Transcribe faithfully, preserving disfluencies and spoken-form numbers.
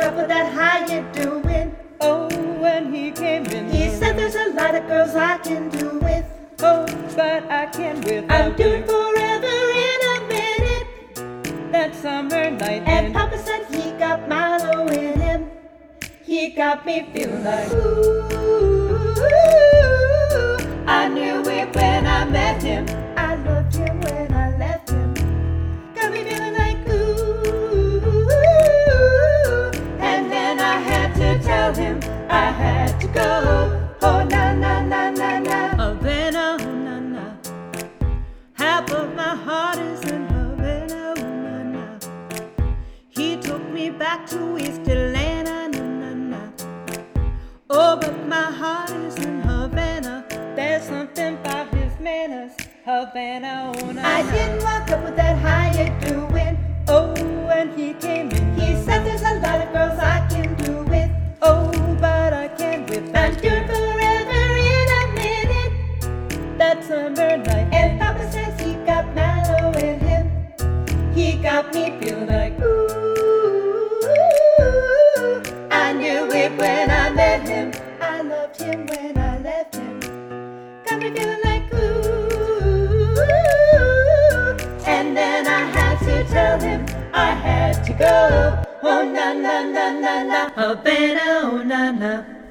up with that how you doing. Oh, when he came in, He said there's a lot of girls I can do with. Oh, but I can't without I'm doing you. forever in a minute. That summer night, And Papa said he got Milo in him. He got me feeling like ooh. I knew it when I met him. I loved him when I left him. Got me feeling like ooh. And then I had to tell him I had to go. Oh, na na na na na. Havana, oh, na na. Half of my heart is in Havana, oh, na na. He took me back to East Atlanta, na na na. Oh, but my heart is in Havana. There's something about his manners. Havana, oh, na na. I didn't walk up with that how you doing. Oh, when he came in, He said there's a lot of girls I can do with. oh, but I can't I'm without you. doing forever in a minute. That summer night, And Papa says he got Mallow in him. He got me feeling like ooh. I knew it when I met him. I loved him when I left him. Got me feeling like ooh. And then I had to tell him I had to go. Oh, na na na na na. Havana, oh, na na.